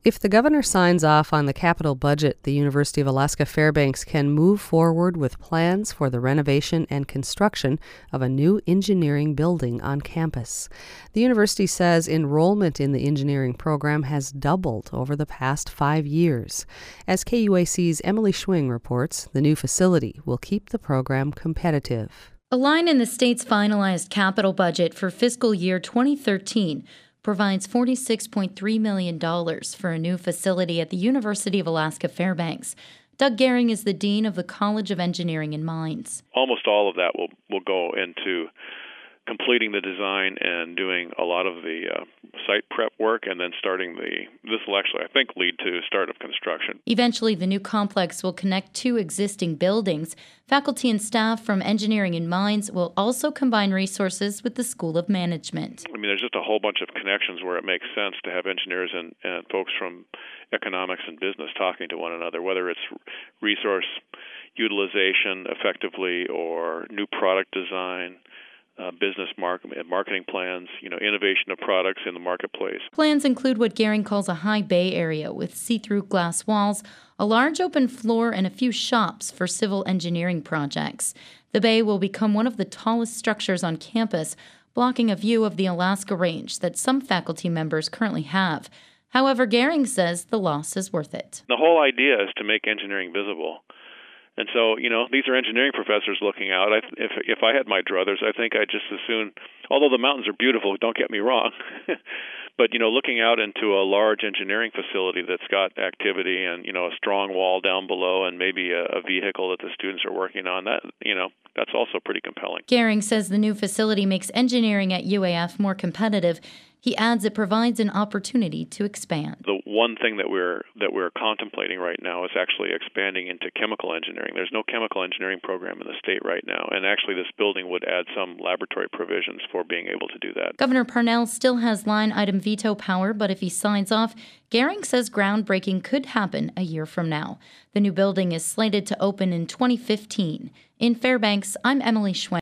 If the governor signs off on the capital budget, the University of Alaska Fairbanks can move forward with plans for the renovation and construction of a new engineering building on campus. The university says enrollment in the engineering program has doubled over the past 5 years. As KUAC's Emily Schwing reports, the new facility will keep the program competitive. A line in the state's finalized capital budget for fiscal year 2013 provides $46.3 million for a new facility at the University of Alaska Fairbanks. Doug Gehring is the dean of the College of Engineering and Mines. Almost all of that will go into completing the design and doing a lot of the site prep work, and then this will actually, I think, lead to start of construction. Eventually, the new complex will connect two existing buildings. Faculty and staff from Engineering and Mines will also combine resources with the School of Management. I mean, there's just a whole bunch of connections where it makes sense to have engineers and folks from economics and business talking to one another, whether it's resource utilization effectively or new product design, business marketing plans, innovation of products in the marketplace. Plans include what Gehring calls a high bay area with see-through glass walls, a large open floor, and a few shops for civil engineering projects. The bay will become one of the tallest structures on campus, blocking a view of the Alaska Range that some faculty members currently have. However, Gehring says the loss is worth it. The whole idea is to make engineering visible. And so, these are engineering professors looking out. If I had my druthers, I think I'd just as soon, although the mountains are beautiful, don't get me wrong, but, looking out into a large engineering facility that's got activity and, a strong wall down below and maybe a vehicle that the students are working on, that's also pretty compelling. Gehring says the new facility makes engineering at UAF more competitive. He adds it provides an opportunity to expand. The one thing that we're contemplating right now is actually expanding into chemical engineering. There's no chemical engineering program in the state right now, and actually this building would add some laboratory provisions for being able to do that. Governor Parnell still has line item veto power, but if he signs off, Gehring says groundbreaking could happen a year from now. The new building is slated to open in 2015. In Fairbanks, I'm Emily Schwing.